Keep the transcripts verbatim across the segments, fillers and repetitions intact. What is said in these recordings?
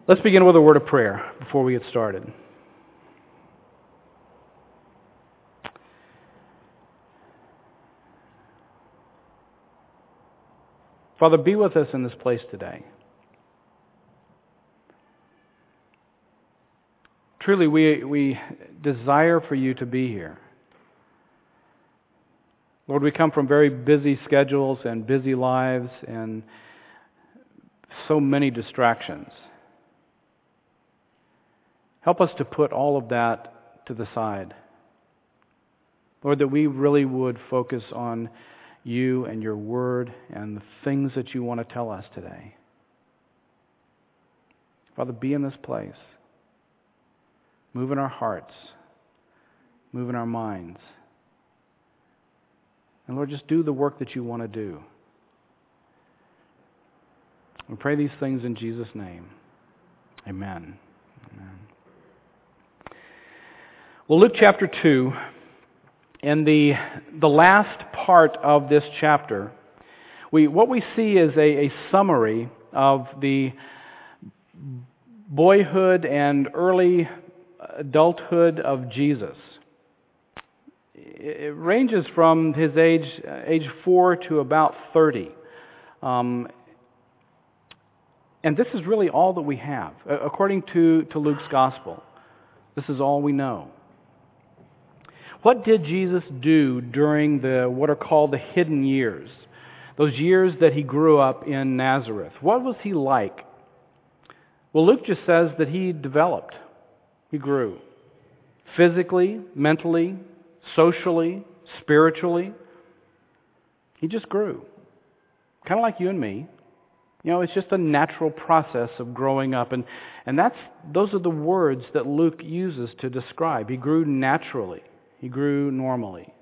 Let's begin with a word of prayer before we get started. Father, be with us in this place today. Truly, we, we desire for you to be here. Lord, we come from very busy schedules and busy lives and so many distractions. Help us to put all of that to the side. Lord, that we really would focus on you and your word and the things that you want to tell us today. Father, be in this place. Move in our hearts. Move in our minds. And Lord, just do the work that you want to do. We pray these things in Jesus' name. Amen. Amen. Well, Luke chapter two, in the the last part of this chapter, we what we see is a, a summary of the boyhood and early adulthood of Jesus. It ranges from his age age four to about thirty. Um, and this is really all that we have. According to, to Luke's gospel, this is all we know. What did Jesus do during the what are called the hidden years? Those years that he grew up in Nazareth. What was he like? Well, Luke just says that he developed. He grew. Physically, mentally, socially, spiritually. He just grew. Kind of like you and me. You know, it's just a natural process of growing up. And, and that's those are the words that Luke uses to describe. He grew naturally. He grew normally.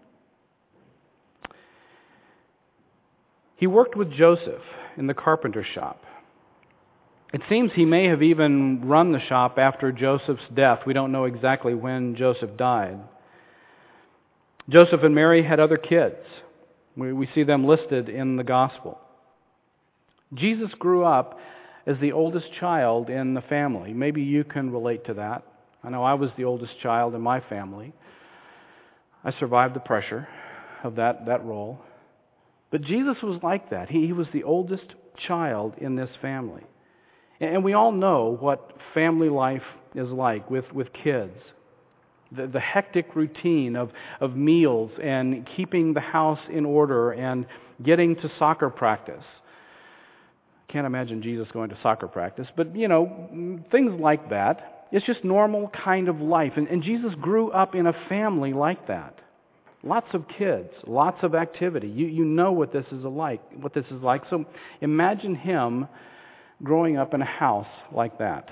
He worked with Joseph in the carpenter shop. It seems he may have even run the shop after Joseph's death. We don't know exactly when Joseph died. Joseph and Mary had other kids. We, we see them listed in the gospel. Jesus grew up as the oldest child in the family. Maybe you can relate to that. I know I was the oldest child in my family. I survived the pressure of that, that role. But Jesus was like that. He, he was the oldest child in this family. And we all know what family life is like with, with kids. The, the hectic routine of, of meals and keeping the house in order and getting to soccer practice. Can't imagine Jesus going to soccer practice, but you know, things like that. It's just normal kind of life. And, and Jesus grew up in a family like that. Lots of kids, lots of activity. You you know what this is like, what this is like. So imagine him growing up in a house like that.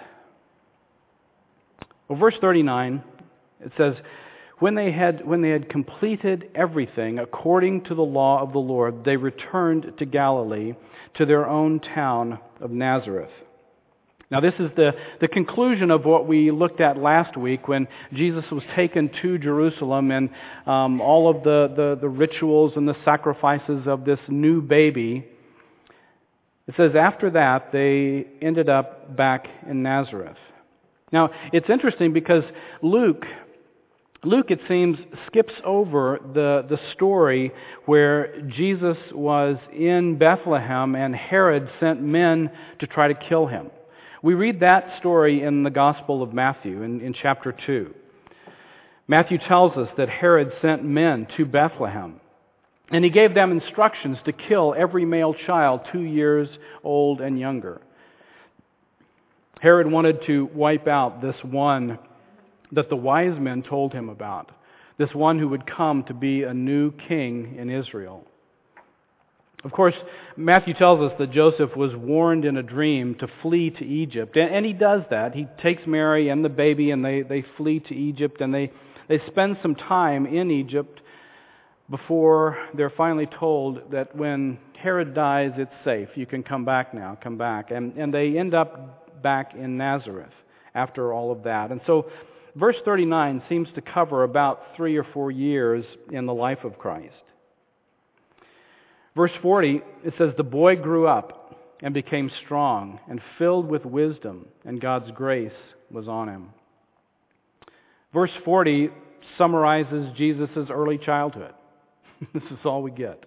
Well, verse thirty-nine, it says, When they had when they had completed everything according to the law of the Lord, they returned to Galilee, to their own town of Nazareth. Now this is the, the conclusion of what we looked at last week when Jesus was taken to Jerusalem and um, all of the, the, the rituals and the sacrifices of this new baby. It says after that they ended up back in Nazareth. Now it's interesting because Luke, Luke it seems skips over the, the story where Jesus was in Bethlehem and Herod sent men to try to kill him. We read that story in the Gospel of Matthew in, in chapter two. Matthew tells us that Herod sent men to Bethlehem, and he gave them instructions to kill every male child two years old and younger. Herod wanted to wipe out this one that the wise men told him about, this one who would come to be a new king in Israel. Of course, Matthew tells us that Joseph was warned in a dream to flee to Egypt. And he does that. He takes Mary and the baby and they, they flee to Egypt. And they, they spend some time in Egypt before they're finally told that when Herod dies, it's safe. You can come back now. Come back. And, and they end up back in Nazareth after all of that. And so verse thirty-nine seems to cover about three or four years in the life of Christ. Verse forty, it says, the boy grew up and became strong and filled with wisdom, and God's grace was on him. Verse forty summarizes Jesus' early childhood. This is all we get.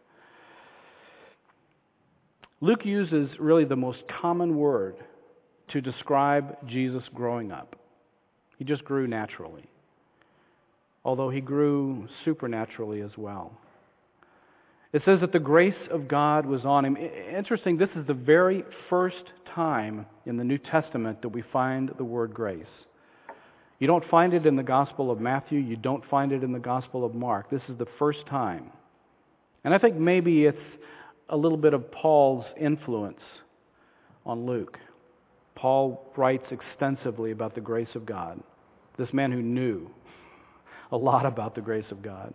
Luke uses really the most common word to describe Jesus growing up. He just grew naturally, although he grew supernaturally as well. It says that the grace of God was on him. Interesting, this is the very first time in the New Testament that we find the word grace. You don't find it in the Gospel of Matthew. You don't find it in the Gospel of Mark. This is the first time. And I think maybe it's a little bit of Paul's influence on Luke. Paul writes extensively about the grace of God. This man who knew a lot about the grace of God.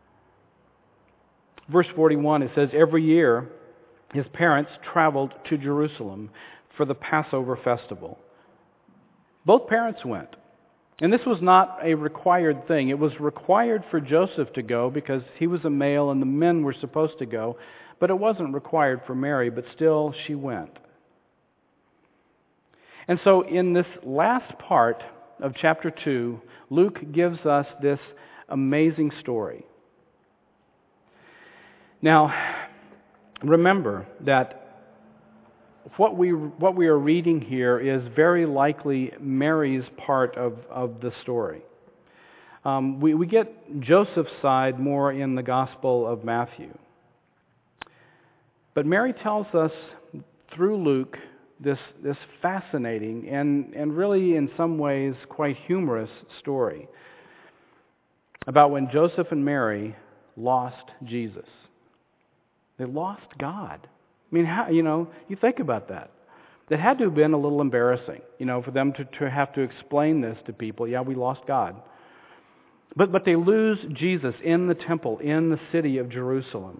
Verse forty-one, it says, every year his parents traveled to Jerusalem for the Passover festival. Both parents went. And this was not a required thing. It was required for Joseph to go because he was a male and the men were supposed to go. But it wasn't required for Mary, but still she went. And so in this last part of chapter two, Luke gives us this amazing story. Now, remember that what we what we are reading here is very likely Mary's part of, of the story. Um, we, we get Joseph's side more in the Gospel of Matthew. But Mary tells us through Luke this, this fascinating and, and really in some ways quite humorous story about when Joseph and Mary lost Jesus. They lost God. I mean, how, you know, you think about that. That had to have been a little embarrassing, you know, for them to, to have to explain this to people. Yeah, we lost God. But, but they lose Jesus in the temple, in the city of Jerusalem.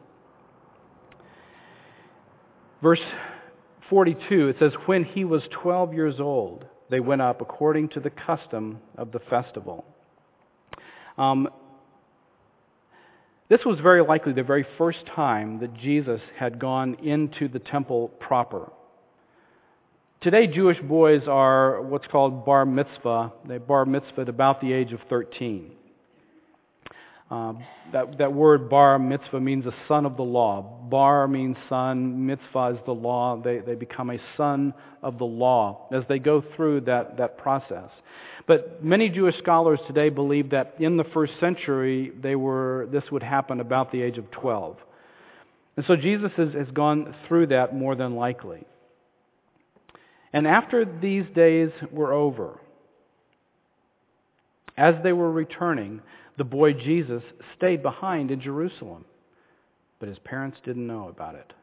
Verse forty-two, it says, when he was twelve years old, they went up according to the custom of the festival. Um, this was very likely the very first time that Jesus had gone into the temple proper. Today, Jewish boys are what's called bar mitzvah. They bar mitzvahed about the age of thirteen. Uh, that, that word bar mitzvah means a son of the law. Bar means son, mitzvah is the law. They, they become a son of the law as they go through that, that process. But many Jewish scholars today believe that in the first century, they were this would happen about the age of twelve. And so Jesus has, has gone through that more than likely. And after these days were over, as they were returning, the boy Jesus stayed behind in Jerusalem, but his parents didn't know about it.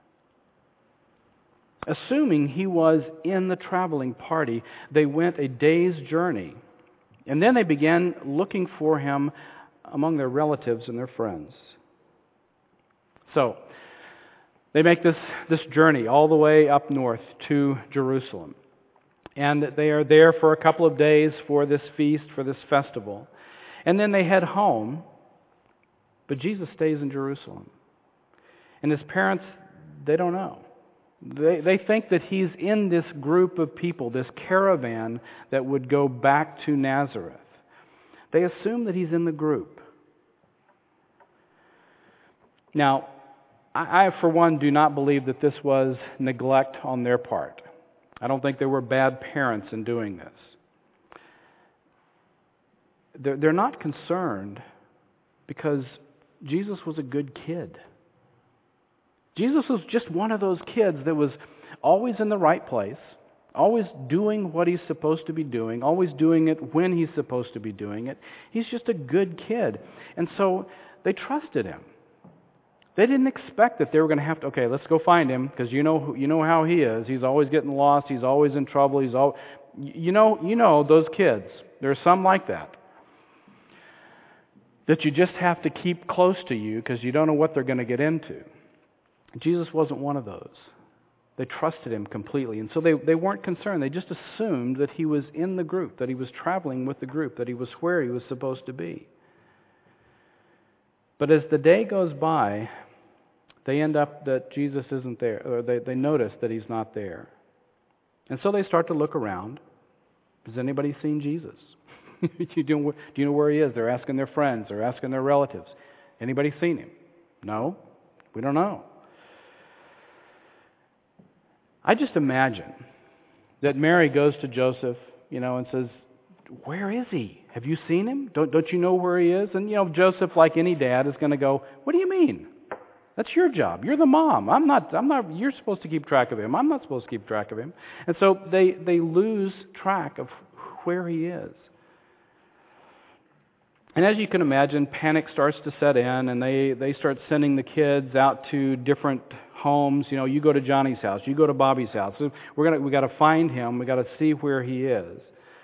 Assuming he was in the traveling party, they went a day's journey, and then they began looking for him among their relatives and their friends. So, they make this, this journey all the way up north to Jerusalem. And they are there for a couple of days for this feast, for this festival. And then they head home, but Jesus stays in Jerusalem. And his parents, they don't know. They, they think that he's in this group of people, this caravan that would go back to Nazareth. They assume that he's in the group. Now, I, I, for one, do not believe that this was neglect on their part. I don't think they were bad parents in doing this. They're, they're not concerned because Jesus was a good kid. Jesus was just one of those kids that was always in the right place, always doing what he's supposed to be doing, always doing it when he's supposed to be doing it. He's just a good kid. And so they trusted him. They didn't expect that they were going to have to, okay, let's go find him, because you know you know how he is. He's always getting lost. He's always in trouble. He's all, you know, you know those kids. There are some like that. That you just have to keep close to you because you don't know what they're going to get into. Jesus wasn't one of those. They trusted him completely. And so they, they weren't concerned. They just assumed that he was in the group, that he was traveling with the group, that he was where he was supposed to be. But as the day goes by, they end up that Jesus isn't there, or they, they notice that he's not there. And so they start to look around. Has anybody seen Jesus? do, you, do you know where he is? They're asking their friends. They're asking their relatives. Anybody seen him? No, we don't know. I just imagine that Mary goes to Joseph, you know, and says, where is he? Have you seen him? Don't, don't you know where he is? And, you know, Joseph, like any dad, is going to go, what do you mean? That's your job. You're the mom. I'm not, I'm not, you're supposed to keep track of him. I'm not supposed to keep track of him. And so they, they lose track of where he is. And as you can imagine, panic starts to set in, and they, they start sending the kids out to different homes. You know, you go to Johnny's house, you go to Bobby's house. So we're gonna we got to find him. We got to see where he is.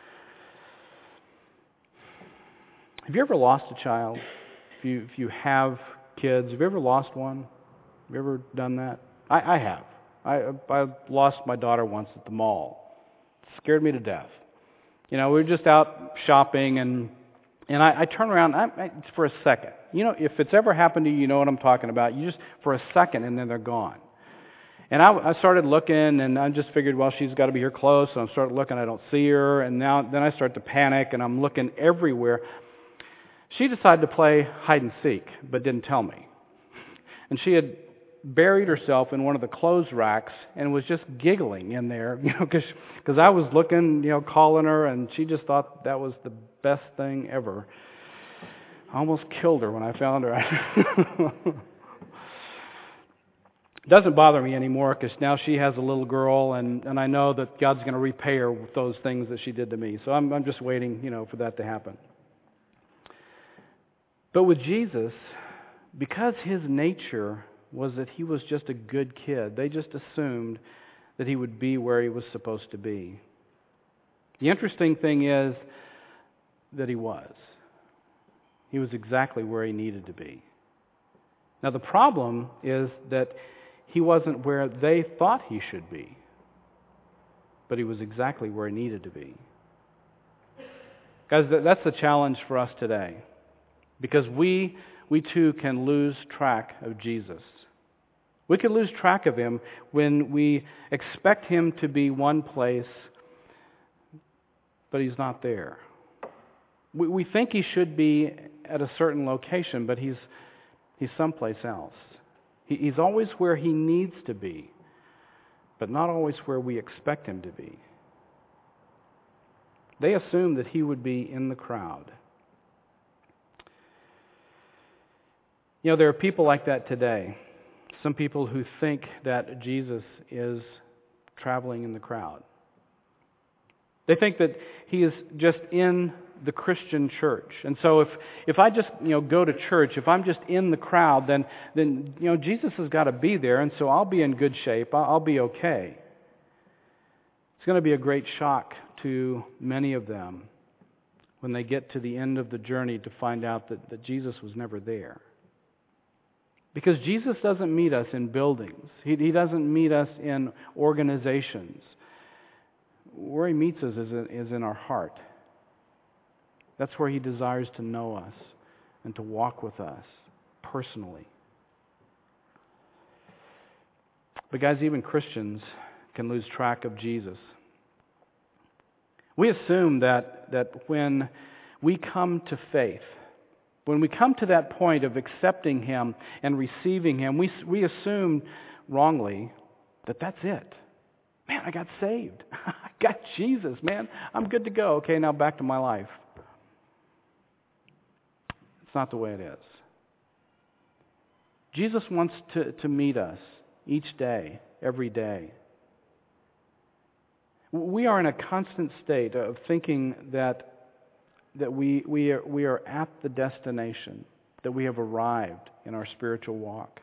Have you ever lost a child? If you if you have kids, have you ever lost one? Have you ever done that? I, I have. I I lost my daughter once at the mall. It scared me to death. You know, we were just out shopping, and and I, I turn around I, I, for a second. You know, if it's ever happened to you, you know what I'm talking about. You just, for a second, and then they're gone. And I, I started looking, and I just figured, well, she's got to be here close. So I started looking, I don't see her. And now, then I start to panic, and I'm looking everywhere. She decided to play hide and seek, but didn't tell me. And she had buried herself in one of the clothes racks and was just giggling in there, you know, because because I was looking, you know, calling her, and she just thought that was the best thing ever. I almost killed her when I found her. It doesn't bother me anymore because now she has a little girl, and, and I know that God's going to repay her with those things that she did to me. So I'm I'm just waiting, you know, for that to happen. But with Jesus, because his nature was that he was just a good kid, they just assumed that he would be where he was supposed to be. The interesting thing is that he was. He was exactly where he needed to be. Now the problem is that he wasn't where they thought he should be, but he was exactly where he needed to be. Guys, that's the challenge for us today, because we we too can lose track of Jesus. We can lose track of him when we expect him to be one place, but he's not there. We, we think he should be at a certain location, but he's he's someplace else. He, he's always where he needs to be, but not always where we expect him to be. They assumed that he would be in the crowd. You know, there are people like that today. Some people who think that Jesus is traveling in the crowd. They think that he is just in the Christian church. And so if, if I just, you know, go to church, if I'm just in the crowd, then, then you know, Jesus has got to be there, and so I'll be in good shape. I'll, I'll be okay. It's going to be a great shock to many of them when they get to the end of the journey to find out that, that Jesus was never there. Because Jesus doesn't meet us in buildings. He, he doesn't meet us in organizations. Where he meets us is in, is in our heart. That's where he desires to know us and to walk with us personally. But guys, even Christians can lose track of Jesus. We assume that, that when we come to faith, when we come to that point of accepting him and receiving him, we, we assume wrongly that that's it. Man, I got saved. I got Jesus, man. I'm good to go. Okay, now back to my life. It's not the way it is. Jesus wants to, to meet us each day, every day. We are in a constant state of thinking that that we we are, we are at the destination, that we have arrived in our spiritual walk.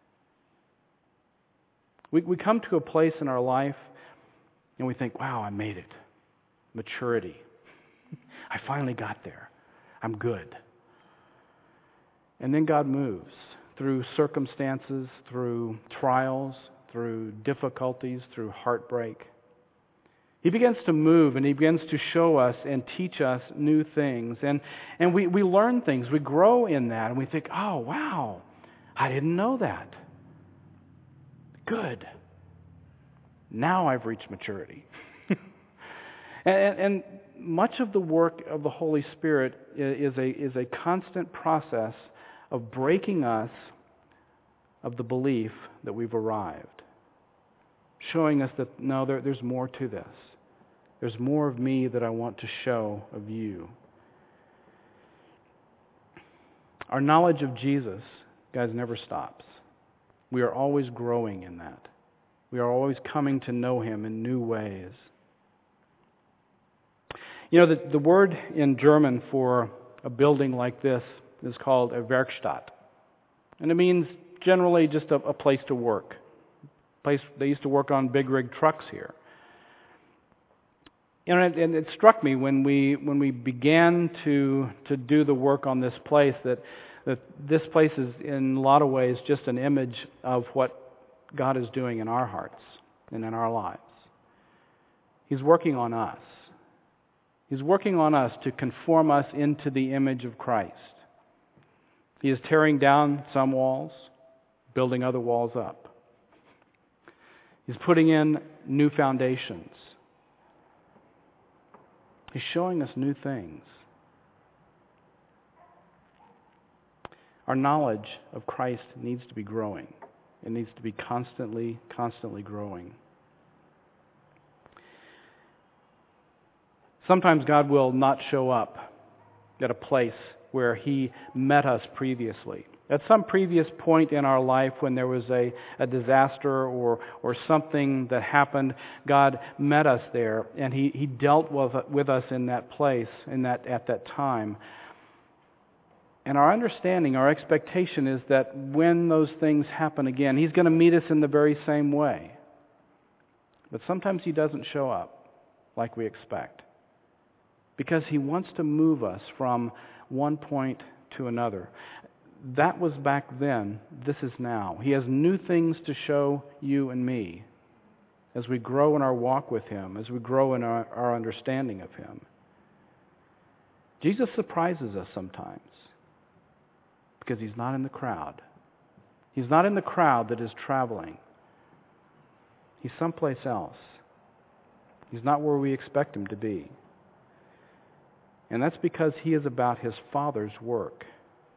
We we come to a place in our life and we think, wow, I made it. Maturity. I finally got there. I'm good. And then God moves through circumstances, through trials, through difficulties, through heartbreak. He begins to move, and he begins to show us and teach us new things. And, and we, we learn things. We grow in that, and we think, oh, wow, I didn't know that. Good. Now I've reached maturity. and, and much of the work of the Holy Spirit is a, is a constant process of breaking us of the belief that we've arrived. Showing us that, no, there, there's more to this. There's more of me that I want to show of you. Our knowledge of Jesus, guys, never stops. We are always growing in that. We are always coming to know Him in new ways. You know, the, the word in German for a building like this is called a Werkstatt. And it means generally just a, a place to work. Place they used to work on big rig trucks here. You know, and, and it struck me when we when we began to to do the work on this place that that this place is in a lot of ways just an image of what God is doing in our hearts and in our lives. He's working on us. He's working on us to conform us into the image of Christ. He is tearing down some walls, building other walls up. He's putting in new foundations. He's showing us new things. Our knowledge of Christ needs to be growing. It needs to be constantly, constantly growing. Sometimes God will not show up at a place where He met us previously. At some previous point in our life when there was a, a disaster or, or something that happened, God met us there and He, he dealt with, with us in that place, in that at that time. And our understanding, our expectation is that when those things happen again, He's going to meet us in the very same way. But sometimes He doesn't show up like we expect, because He wants to move us from one point to another. That was back then. This is now. He has new things to show you and me as we grow in our walk with Him, as we grow in our, our understanding of Him. Jesus surprises us sometimes because He's not in the crowd. He's not in the crowd that is traveling. He's someplace else. He's not where we expect Him to be. And that's because He is about His Father's work.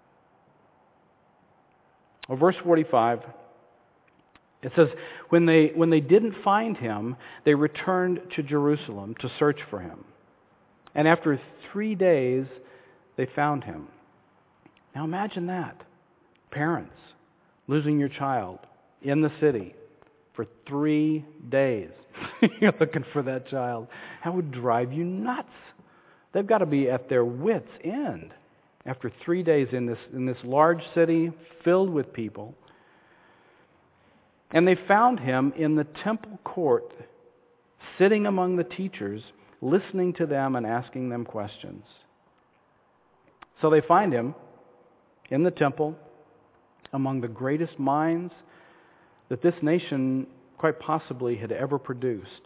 Well, verse forty-five, it says, when they, when they didn't find Him, they returned to Jerusalem to search for Him. And after three days, they found Him. Now imagine that. Parents losing your child in the city for three days. You're looking for that child. That would drive you nuts. They've got to be at their wits' end after three days in this in this large city filled with people. And they found Him in the temple court, sitting among the teachers, listening to them and asking them questions. So they find Him in the temple, among the greatest minds that this nation quite possibly had ever produced.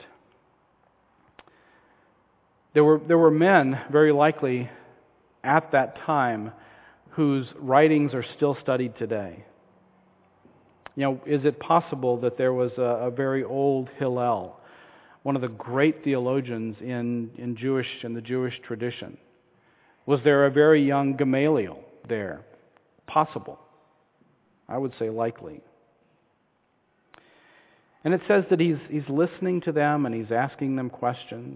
There were, there were men, very likely, at that time, whose writings are still studied today. You know, is it possible that there was a, a very old Hillel, one of the great theologians in, in Jewish in the Jewish tradition? Was there a very young Gamaliel there? Possible. I would say likely. And it says that he's he's listening to them and he's asking them questions.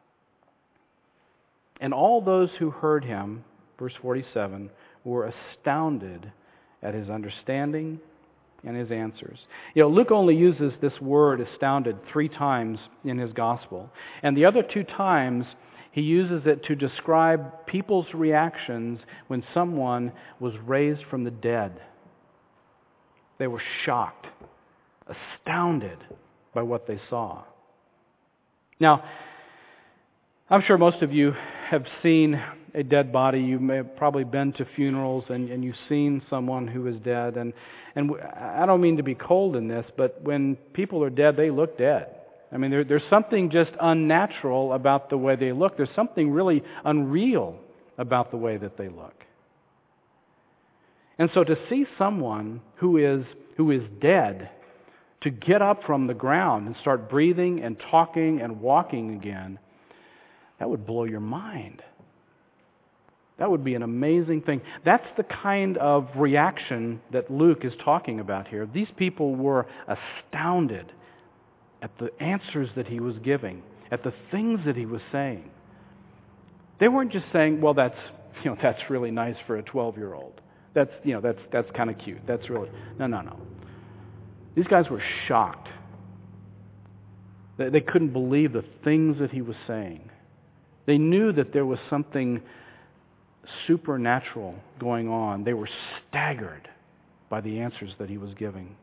And all those who heard Him, verse forty-seven, were astounded at His understanding and His answers. You know, Luke only uses this word astounded three times in his gospel. And the other two times, he uses it to describe people's reactions when someone was raised from the dead. They were shocked, astounded by what they saw. Now, I'm sure most of you have seen a dead body. You may have probably been to funerals and, and you've seen someone who is dead. And, and I don't mean to be cold in this, but when people are dead, they look dead. I mean, there, there's something just unnatural about the way they look. There's something really unreal about the way that they look. And so to see someone who is who is dead, to get up from the ground and start breathing and talking and walking again, that would blow your mind. That would be an amazing thing. That's the kind of reaction that Luke is talking about here. These people were astounded at the answers that he was giving, at the things that he was saying. They weren't just saying, well, that's, you know, that's really nice for a twelve-year-old. That's, you know, that's that's kind of cute. That's really... No, no, no. These guys were shocked. They, they couldn't believe the things that he was saying. They knew that there was something supernatural going on. They were staggered by the answers that he was giving.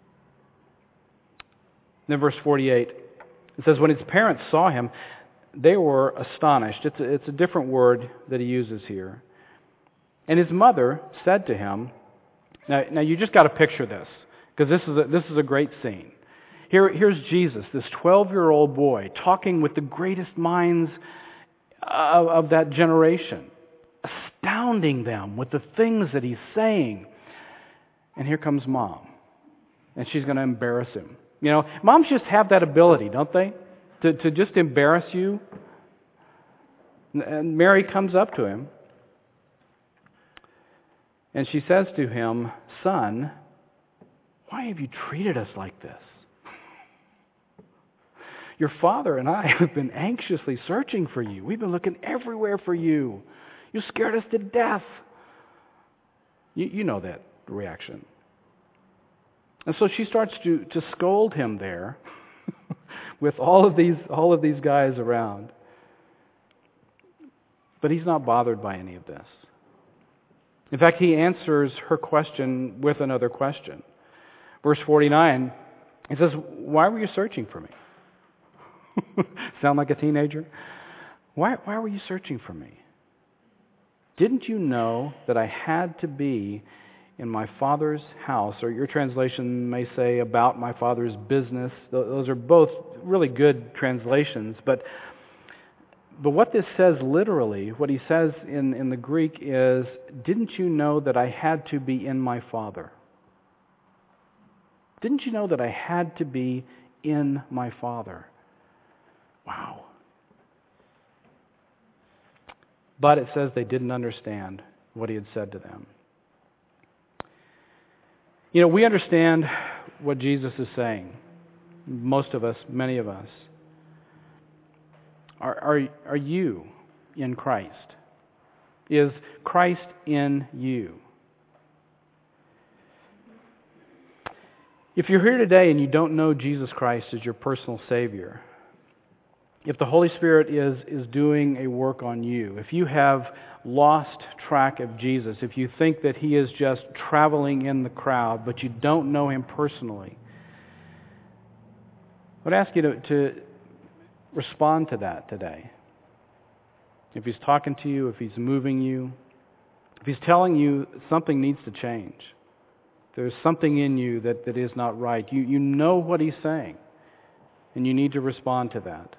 Then verse forty-eight, it says, when his parents saw him, they were astonished. It's a, it's a different word that he uses here. And his mother said to him, now, now you just got to picture this, because this is a, this is a great scene. Here, here's Jesus, this twelve-year-old boy, talking with the greatest minds of, of that generation, astounding them with the things that he's saying. And here comes Mom, and she's going to embarrass him. You know, moms just have that ability, don't they? To, to just embarrass you. And Mary comes up to him, and she says to him, "Son, why have you treated us like this? Your father and I have been anxiously searching for you. We've been looking everywhere for you. You scared us to death." You, you know that reaction. And so she starts to, to scold him there with all of these all of these guys around. But he's not bothered by any of this. In fact, he answers her question with another question. Verse forty-nine, he says, "Why were you searching for me?" Sound like a teenager? Why, why were you searching for me? Didn't you know that I had to be in my Father's house? Or your translation may say, about my Father's business. Those are both really good translations. But but what this says literally, what he says in, in the Greek is, didn't you know that I had to be in my Father? Didn't you know that I had to be in my Father? Wow. But it says they didn't understand what he had said to them. You know, we understand what Jesus is saying. Most of us, many of us. Are, are, are you in Christ? Is Christ in you? If you're here today and you don't know Jesus Christ as your personal Savior, if the Holy Spirit is, is doing a work on you, if you have lost track of Jesus, if you think that He is just traveling in the crowd, but you don't know Him personally, I would ask you to, to respond to that today. If He's talking to you, if He's moving you, if He's telling you something needs to change, there's something in you that, that is not right, you, you know what He's saying, and you need to respond to that.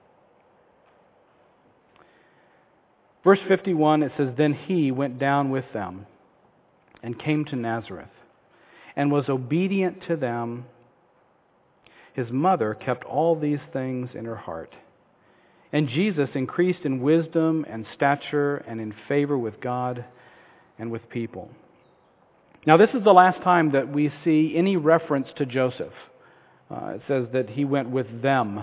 Verse fifty-one, it says, "Then he went down with them and came to Nazareth and was obedient to them. His mother kept all these things in her heart. And Jesus increased in wisdom and stature and in favor with God and with people." Now, this is the last time that we see any reference to Joseph. Uh, it says that he went with them.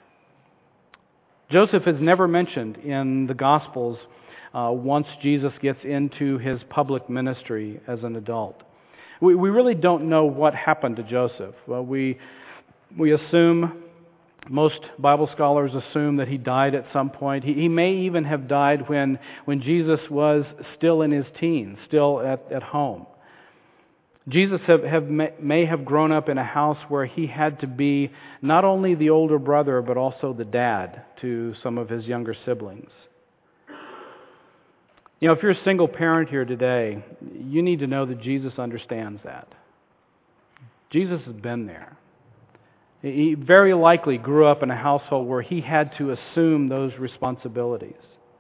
Joseph is never mentioned in the Gospels uh, once Jesus gets into his public ministry as an adult. We, we really don't know what happened to Joseph. Well, we we assume, most Bible scholars assume that he died at some point. He, he may even have died when, when Jesus was still in his teens, still at, at home. Jesus have, have, may have grown up in a house where he had to be not only the older brother, but also the dad to some of his younger siblings. You know, if you're a single parent here today, you need to know that Jesus understands that. Jesus has been there. He very likely grew up in a household where he had to assume those responsibilities.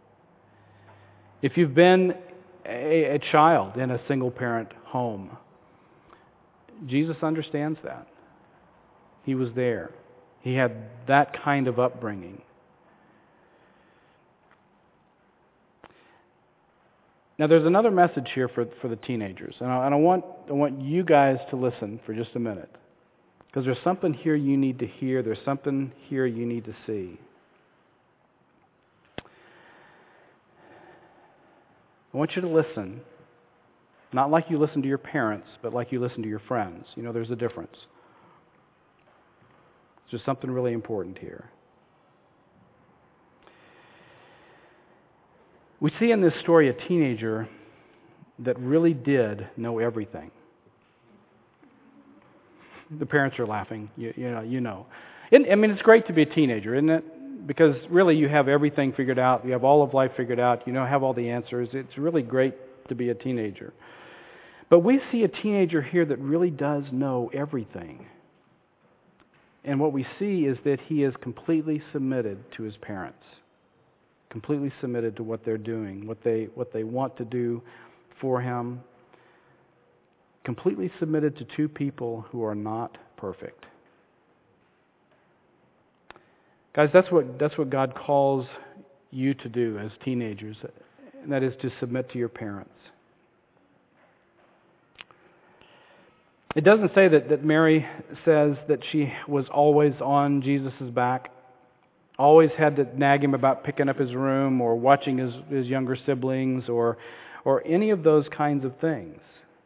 If you've been a, a child in a single parent home, Jesus understands that. He was there. He had that kind of upbringing. Now, there's another message here for, for the teenagers, and I, and I want I want you guys to listen for just a minute, because there's something here you need to hear. There's something here you need to see. I want you to listen, not like you listen to your parents, but like you listen to your friends. You know, there's a difference. There's something really important here. We see in this story a teenager that really did know everything. The parents are laughing. You, you know, you know. And, I mean, it's great to be a teenager, isn't it? Because really you have everything figured out. You have all of life figured out. You know, have all the answers. It's really great to be a teenager. But we see a teenager here that really does know everything. And what we see is that he is completely submitted to his parents. Completely submitted to what they're doing, what they what they want to do for him. Completely submitted to two people who are not perfect. Guys, that's what that's what God calls you to do as teenagers, and that is to submit to your parents. It doesn't say that, that Mary says that she was always on Jesus' back. Always had to nag him about picking up his room or watching his, his younger siblings or or any of those kinds of things.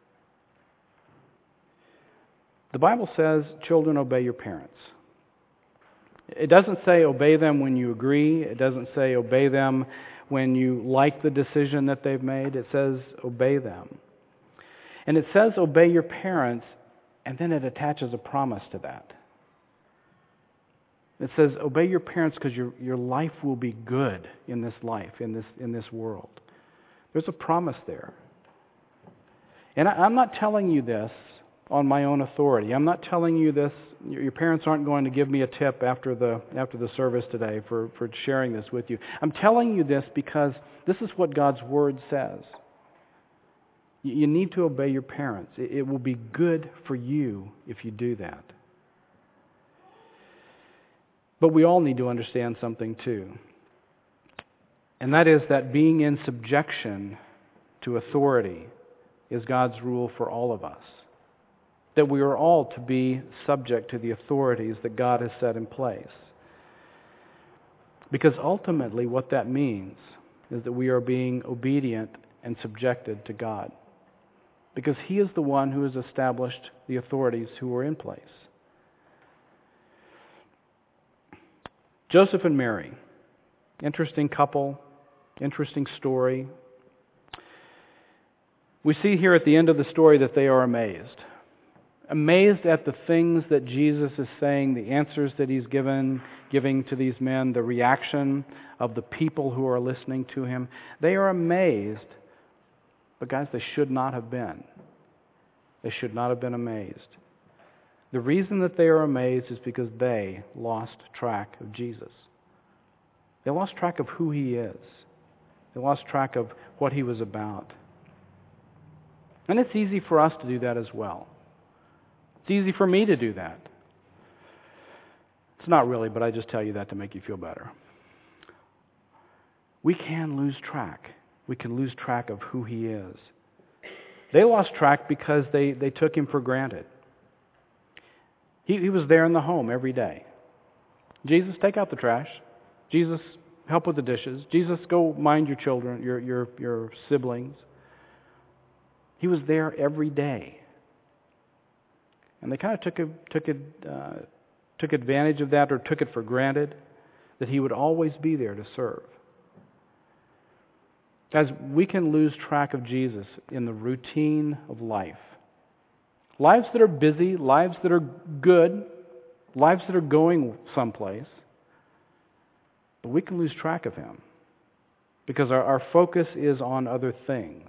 The Bible says, children, obey your parents. It doesn't say obey them when you agree. It doesn't say obey them when you like the decision that they've made. It says obey them. And it says obey your parents, and then it attaches a promise to that. It says, obey your parents because your, your life will be good in this life, in this in this world. There's a promise there. And I, I'm not telling you this on my own authority. I'm not telling you this. Your, your parents aren't going to give me a tip after the after the service today for, for sharing this with you. I'm telling you this because this is what God's Word says. You, you need to obey your parents. It, it will be good for you if you do that. But we all need to understand something too. And that is that being in subjection to authority is God's rule for all of us. That we are all to be subject to the authorities that God has set in place. Because ultimately what that means is that we are being obedient and subjected to God. Because He is the one who has established the authorities who are in place. Joseph and Mary, interesting couple, interesting story. We see here at the end of the story that they are amazed. Amazed at the things that Jesus is saying, the answers that He's given, giving to these men, the reaction of the people who are listening to Him. They are amazed, but guys, they should not have been. They should not have been amazed. The reason that they are amazed is because they lost track of Jesus. They lost track of who He is. They lost track of what He was about. And it's easy for us to do that as well. It's easy for me to do that. It's not really, but I just tell you that to make you feel better. We can lose track. We can lose track of who He is. They lost track because they, they took Him for granted. He, he was there in the home every day. Jesus, take out the trash. Jesus, help with the dishes. Jesus, go mind your children, your your your siblings. He was there every day. And they kind of took a, took it, uh, took advantage of that, or took it for granted that He would always be there to serve. Guys, we can lose track of Jesus in the routine of life. Lives that are busy, lives that are good, lives that are going someplace. But we can lose track of Him because our, our focus is on other things.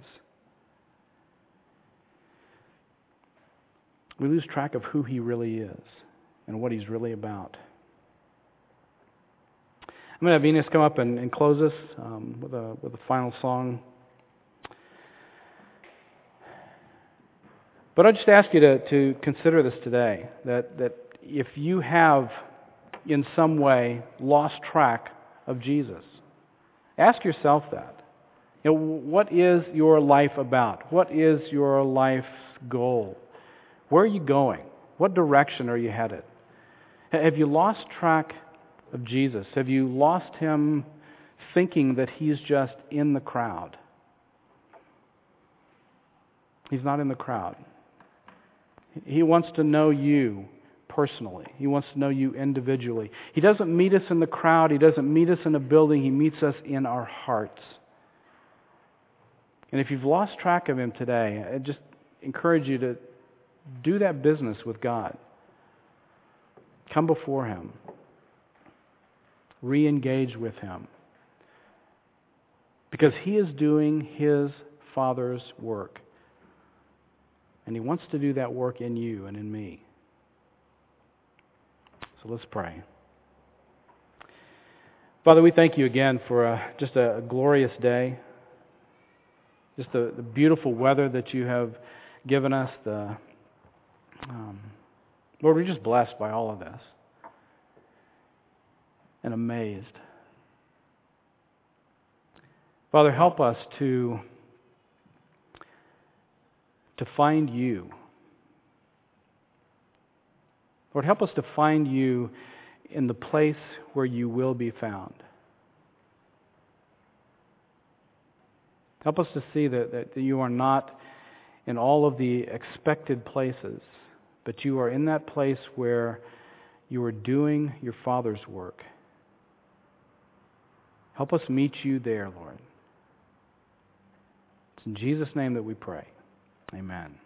We lose track of who He really is and what He's really about. I'm going to have Venus come up and, and close us um, with a with a final song. But I just ask you to, to consider this today, that, that if you have in some way lost track of Jesus. Ask yourself that. You know, what is your life about? What is your life's goal? Where are you going? What direction are you headed? Have you lost track of Jesus? Have you lost Him thinking that He's just in the crowd? He's not in the crowd. He wants to know you personally. He wants to know you individually. He doesn't meet us in the crowd. He doesn't meet us in a building. He meets us in our hearts. And if you've lost track of Him today, I just encourage you to do that business with God. Come before Him. Re-engage with Him. Because He is doing His Father's work. And He wants to do that work in you and in me. So let's pray. Father, we thank You again for a, just a, a glorious day. Just the, the beautiful weather that You have given us. The um, Lord, we're just blessed by all of this. And amazed. Father, help us to to find You. Lord, help us to find You in the place where You will be found. Help us to see that, that You are not in all of the expected places, but You are in that place where You are doing Your Father's work. Help us meet You there, Lord. It's in Jesus' name that we pray. Amen.